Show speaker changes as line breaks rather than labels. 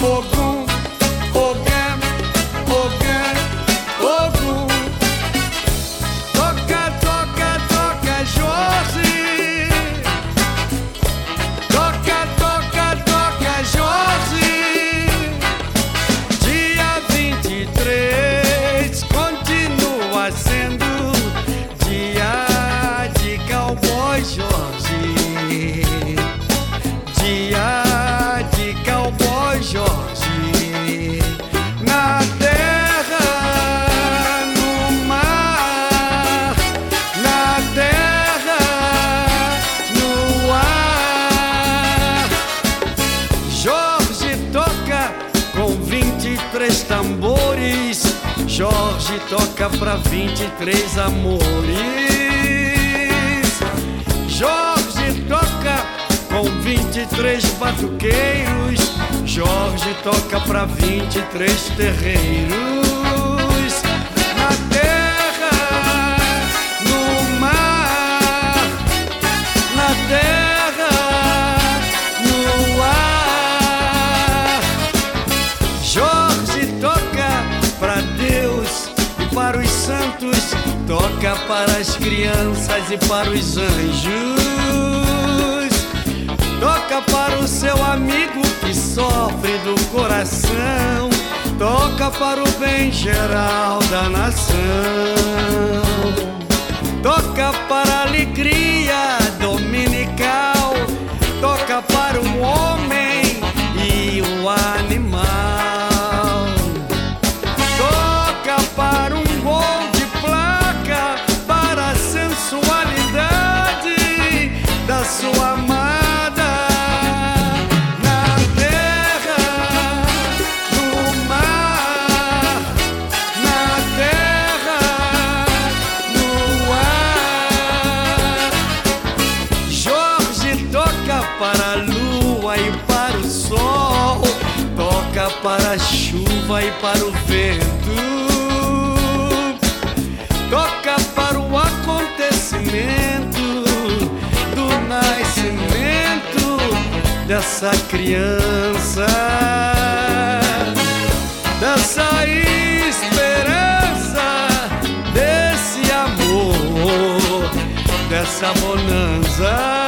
Ogum, Ogum, Ogum, Ogum. Toca, toca, toca, Jorge. Toca, toca, toca, Jorge. Dia 23 continua sendo dia de cowboy, Jorge. Dia de cowboy, Jorge. Na terra, no mar, na terra, no ar. Jorge toca com 23 tambores. Jorge toca pra 23 amores. Jorge toca com 23 batuqueiros. Jorge toca pra 23 terreiros. Na terra, no mar, na terra, no ar. Jorge toca pra Deus e para os santos. Toca para as crianças e para os anjos. Toca para o seu amigo que sofre do coração. Toca para o bem geral da nação. Toca para a alegria dominical. Toca para o homem e o animal. Toca para um gol de placa, para a sensualidade da sua amada. Para a lua e para o sol. Toca para a chuva e para o vento. Toca para o acontecimento do nascimento dessa criança, dessa esperança, desse amor, dessa bonança.